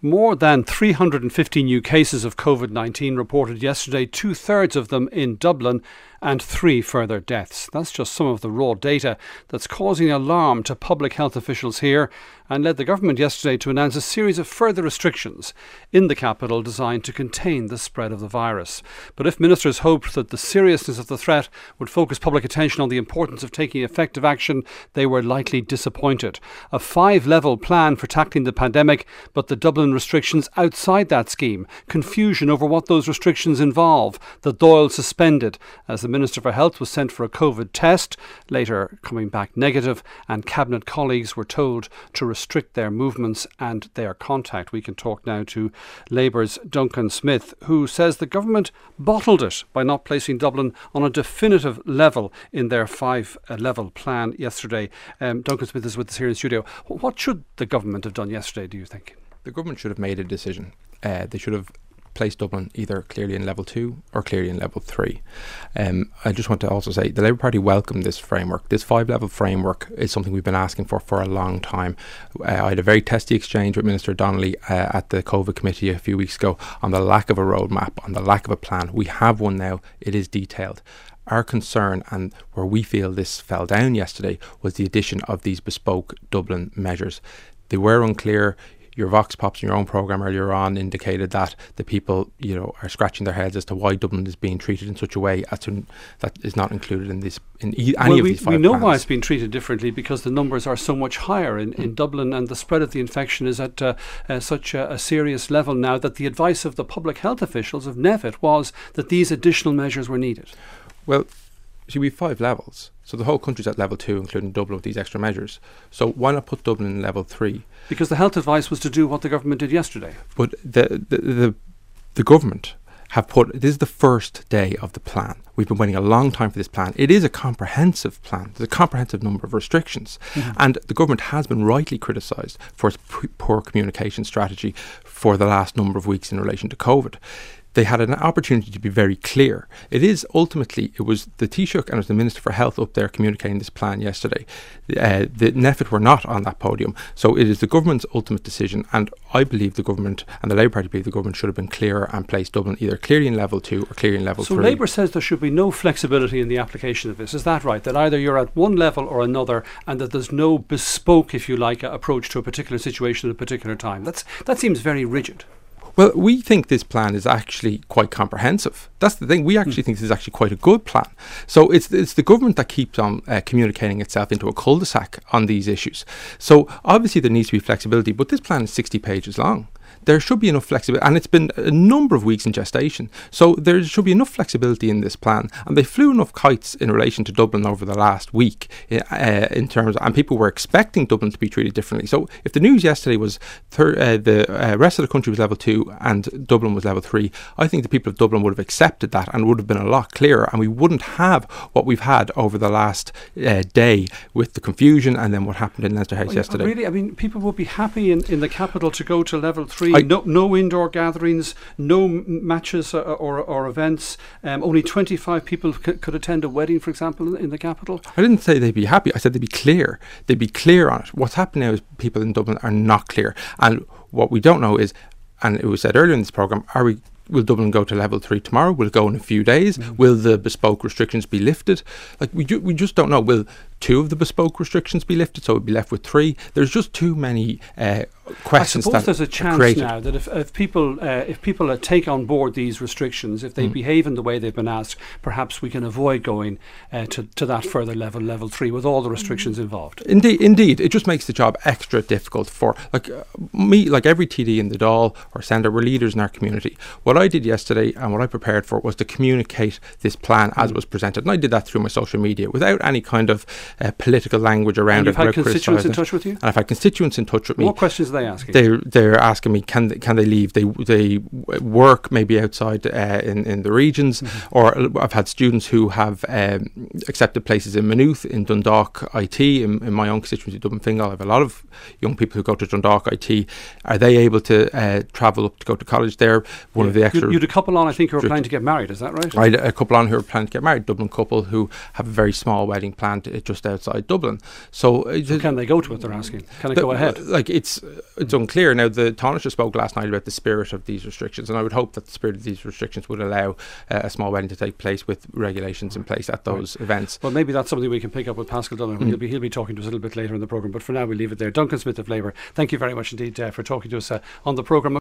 More than 350 new cases of COVID-19 reported yesterday, 2/3 of them in Dublin, and 3 further deaths. That's just some of the raw data that's causing alarm to public health officials here and led the government yesterday to announce a series of further restrictions in the capital designed to contain the spread of the virus. But if ministers hoped that the seriousness of the threat would focus public attention on the importance of taking effective action, they were likely disappointed. A 5-level plan for tackling the pandemic, but the Dublin restrictions outside that scheme. Confusion over what those restrictions involve. The Dáil suspended as the Minister for Health was sent for a COVID test, later coming back negative, and Cabinet colleagues were told to restrict their movements and their contact. We can talk now to Labour's Duncan Smith, who says the government bottled it by not placing Dublin on a definitive level in their 5-level plan yesterday. Duncan Smith is with us here in the studio. What should the government have done yesterday, do you think? The government should have made a decision. They should have placed Dublin either clearly in level 2 or clearly in level 3. I just want to also say the Labour Party welcomed this framework. This 5-level framework is something we've been asking for a long time. I had a very testy exchange with Minister Donnelly at the COVID committee a few weeks ago on the lack of a roadmap, on the lack of a plan. We have one now. It is detailed. Our concern, and where we feel this fell down yesterday, was the addition of these bespoke Dublin measures. They were unclear. Your Vox Pops in your own programme earlier on indicated that the people, are scratching their heads as to why Dublin is being treated in such a way that is not included in this any of these 5 plans. We know why it's being treated differently, because the numbers are so much higher in Dublin, and the spread of the infection is at such a serious level now that the advice of the public health officials of Nevitt was that these additional measures were needed. Well, see, we have 5 levels. So the whole country's at level 2, including Dublin, with these extra measures. So why not put Dublin in level 3? Because the health advice was to do what the government did yesterday. But the government have this is the first day of the plan. We've been waiting a long time for this plan. It is a comprehensive plan. There's a comprehensive number of restrictions. Mm-hmm. And the government has been rightly criticised for its poor communication strategy for the last number of weeks in relation to COVID. They had an opportunity to be very clear. It was the Taoiseach and it was the Minister for Health up there communicating this plan yesterday. The Nevitt were not on that podium. So it is the government's ultimate decision, and I believe the government and the Labour Party believe the government should have been clearer and placed Dublin either clearly in level 2 or clearly in level 3. So Labour says there should be no flexibility in the application of this. Is that right? That either you're at one level or another, and that there's no bespoke, if you like, approach to a particular situation at a particular time. That seems very rigid. Well, we think this plan is actually quite comprehensive. That's the thing. We actually think this is actually quite a good plan. So it's the government that keeps on communicating itself into a cul-de-sac on these issues. So obviously there needs to be flexibility, but this plan is 60 pages long. There should be enough flexibility, and it's been a number of weeks in gestation. So there should be enough flexibility in this plan. And they flew enough kites in relation to Dublin over the last week, in terms, and people were expecting Dublin to be treated differently. So if the news yesterday was the rest of the country was level 2 and Dublin was level 3, I think the people of Dublin would have accepted that and would have been a lot clearer, and we wouldn't have what we've had over the last day with the confusion and then what happened in Leinster House yesterday. Really, I mean, people would be happy in the capital to go to level 3. No indoor gatherings, no matches or events. Only 25 people could attend a wedding, for example, in the capital. I didn't say they'd be happy. I said they'd be clear. They'd be clear on it. What's happening now is people in Dublin are not clear. And what we don't know is, and it was said earlier in this programme, will Dublin go to level 3 tomorrow? Will it go in a few days? Mm. Will the bespoke restrictions be lifted? We just don't know. Will 2 of the bespoke restrictions be lifted, so we'll be left with 3? There's just too many questions. I suppose there's a chance now that if people take on board these restrictions, if they behave in the way they've been asked, perhaps we can avoid going to that further level 3, with all the restrictions involved. Indeed, it just makes the job extra difficult for me, like every TD in the Dáil or Senator. We're leaders in our community. What I did yesterday and what I prepared for was to communicate this plan as it was presented, and I did that through my social media without any kind of political language around it. You've had constituents in touch with you? And I've had constituents in touch with me. What questions are they asking? They're asking me, can they leave? They work maybe outside in the regions, or I've had students who have accepted places in Maynooth, in Dundalk IT, in my own constituency, Dublin Fingal. I have a lot of young people who go to Dundalk IT. Are they able to travel up to go to college there? One of the extra. You had a couple on, I think, who are planning to get married. Is that right? I had a couple on who are planning to get married. Dublin couple who have a very small wedding planned. It just just outside Dublin. So can they go to it, they're asking? Can it go ahead? Like, it's unclear. Now, the Taoiseach spoke last night about the spirit of these restrictions, and I would hope that the spirit of these restrictions would allow a small wedding to take place with regulations in place at those events. Well, maybe that's something we can pick up with Paschal Donnelly. He'll be talking to us a little bit later in the programme, but for now we'll leave it there. Duncan Smith of Labour, thank you very much indeed for talking to us on the programme.